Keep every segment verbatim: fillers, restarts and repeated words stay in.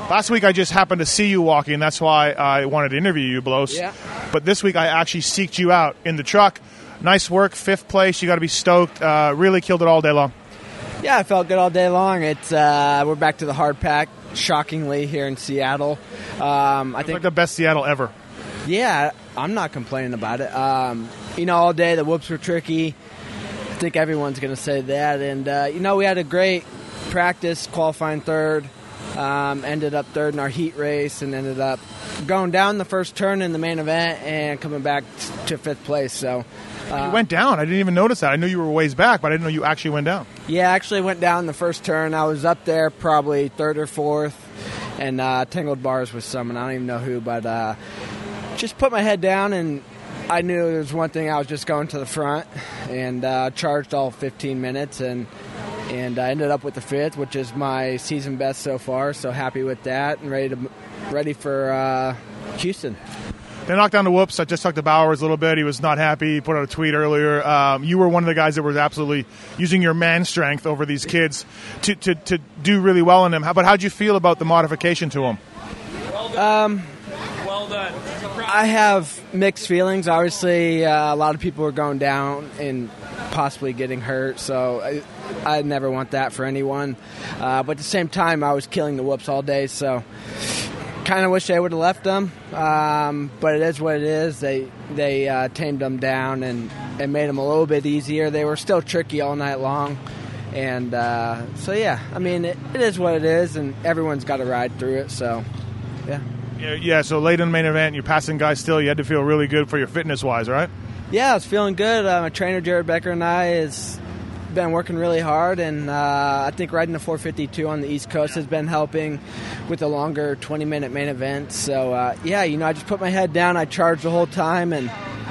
Last week I just happened to see you walking. That's why I wanted to interview you, Belos. Yeah. But this week I actually seeked you out in the truck. Nice work, fifth place. You got to be stoked. Uh, really killed it all day long. Yeah, I felt good all day long. It's uh, we're back to the hard pack, shockingly, here in Seattle. Um, I It's think like the best Seattle ever. Yeah, I'm not complaining about it. Um, you know, all day the whoops were tricky. I think everyone's going to say that. And, uh, you know, we had a great practice, qualifying third. Um, ended up third in our heat race and ended up going down the first turn in the main event and coming back t- to fifth place. So uh, You went down. I didn't even notice that. I knew you were ways back, but I didn't know you actually went down. Yeah, I actually went down the first turn. I was up there probably third or fourth and uh, tangled bars with someone. I don't even know who, but uh, just put my head down and I knew there was one thing. I was just going to the front and uh, charged all fifteen minutes and and I ended up with the fifth, which is my season best so far. So happy with that and ready to ready for uh, Houston. They knocked down the whoops. I just talked to Bowers a little bit. He was not happy. He put out a tweet earlier. Um, you were one of the guys that was absolutely using your man strength over these kids to, to, to do really well in them. How, but how'd you feel about the modification to them? Well done. Um, well done. I have mixed feelings. Obviously, uh, a lot of people are going down and possibly getting hurt, so I, I never want that for anyone. Uh, but at the same time, I was killing the whoops all day, so kind of wish they would have left them. Um, but it is what it is. They they uh, tamed them down and, and made them a little bit easier. They were still tricky all night long. And uh, so, yeah, I mean, it, it is what it is, and everyone's got to ride through it, so, yeah. Yeah, yeah, so late in the main event, you're passing guys still. You had to feel really good for your fitness-wise, right? Yeah, I was feeling good. Uh, my trainer, Jared Becker, and I has been working really hard, and uh, I think riding the four fifty-two on the East Coast has been helping with the longer twenty-minute main events. So, uh, yeah, you know, I just put my head down. I charged the whole time, and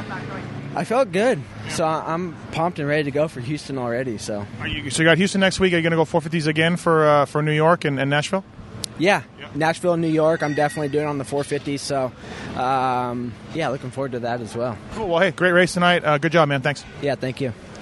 I felt good. So I'm pumped and ready to go for Houston already. So, Are you, so you got Houston next week. Are you going to go four fifties again for uh, for New York and, and Nashville? Yeah, yeah, Nashville, New York. I'm definitely doing on the four fifty. So, um, yeah, looking forward to that as well. Cool. Well, hey, great race tonight. Uh, good job, man. Thanks. Yeah, thank you.